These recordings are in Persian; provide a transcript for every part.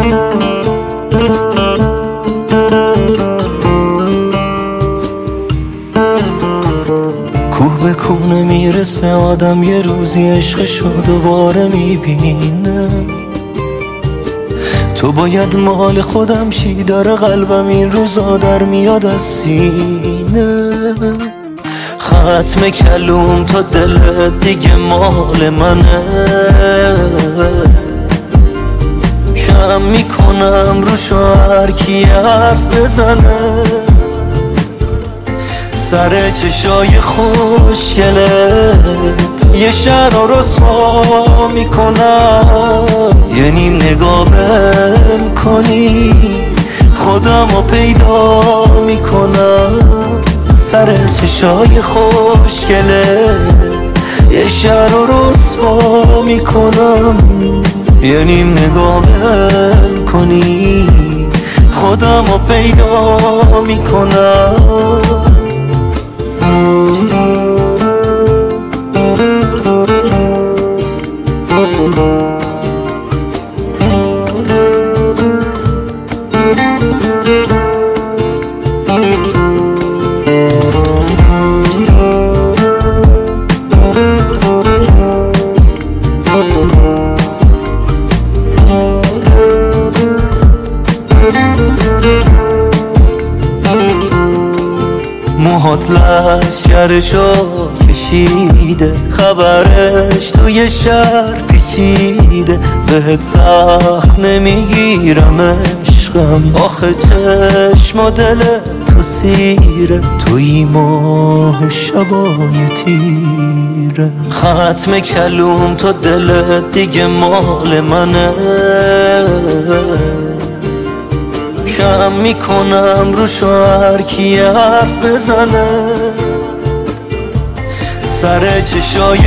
کوه به کوه نمیرسه آدم یه روزی عشقشو دوباره میبینه. تو باید مال خودم شی، داره قلبم این روزا در میاد از سینه. ختم کلوم تو دلت دیگه مال منه، کم میکنم روشو هر کی حرف بزنه. سر چشای خوشگلت یه شهر رو رسوا میکنم، یه نیم نگاه بهم کنی خودم رو پیدا میکنم. سر چشای خوشگلت یه شهر رو رسوا میکنم، یه نیم نگاه بهم کنی خودم رو پیدا میکنم. موهات لشگرشو کشیده، خبرش توی شهر پیچیده. بهت سخت نمیگیرم عشقم، آخه چشم و دل تو سیره، توی ماه شبای تیره. ختم کلوم تو دلت دیگه مال منه، کم میکنم روشو هر کی حرف بزنه. سر چشای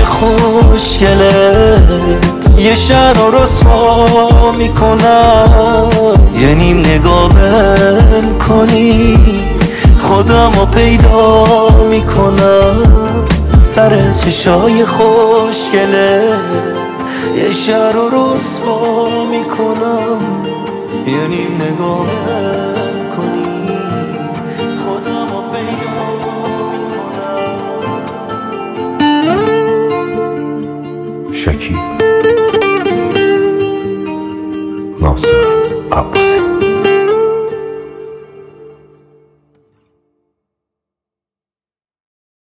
خوشگلت یه شهر رو رسوا میکنم، یه نیم نگاه بهم کنی خودم رو پیدا میکنم. سر چشای خوشگلت یه شهر رو رسوا میکنم، یه نیم نگاه کنی خودم رو پیدا میکنم. شکیب ناصر